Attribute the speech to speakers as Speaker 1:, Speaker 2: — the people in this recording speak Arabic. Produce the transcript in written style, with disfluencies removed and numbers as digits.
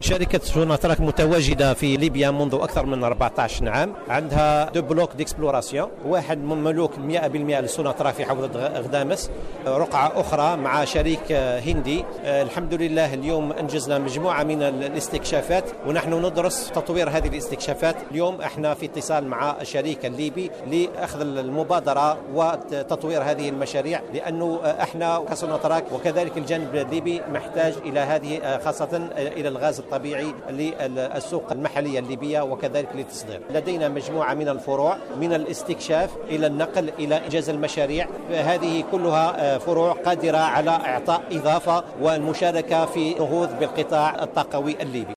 Speaker 1: شركة سوناتراك متواجدة في ليبيا منذ أكثر من 14 عام. عندها دو بلوك ديكسبلوراسيون، واحد مملوك 100% لسوناتراك في حوضة غدامس، رقعة أخرى مع شريك هندي. الحمد لله اليوم أنجزنا مجموعة من الاستكشافات ونحن ندرس تطوير هذه الاستكشافات. اليوم احنا في اتصال مع الشريك الليبي لأخذ المبادرة وتطوير هذه المشاريع، لأنه احنا كسوناتراك وكذلك الجانب الليبي محتاج إلى هذه، خاصة إلى الغاز الطبيعي للسوق المحلية الليبية وكذلك للتصدير. لدينا مجموعة من الفروع، من الاستكشاف إلى النقل إلى إنجاز المشاريع. هذه كلها فروع قادرة على إعطاء إضافة والمشاركة في نهوض بالقطاع الطاقوي الليبي.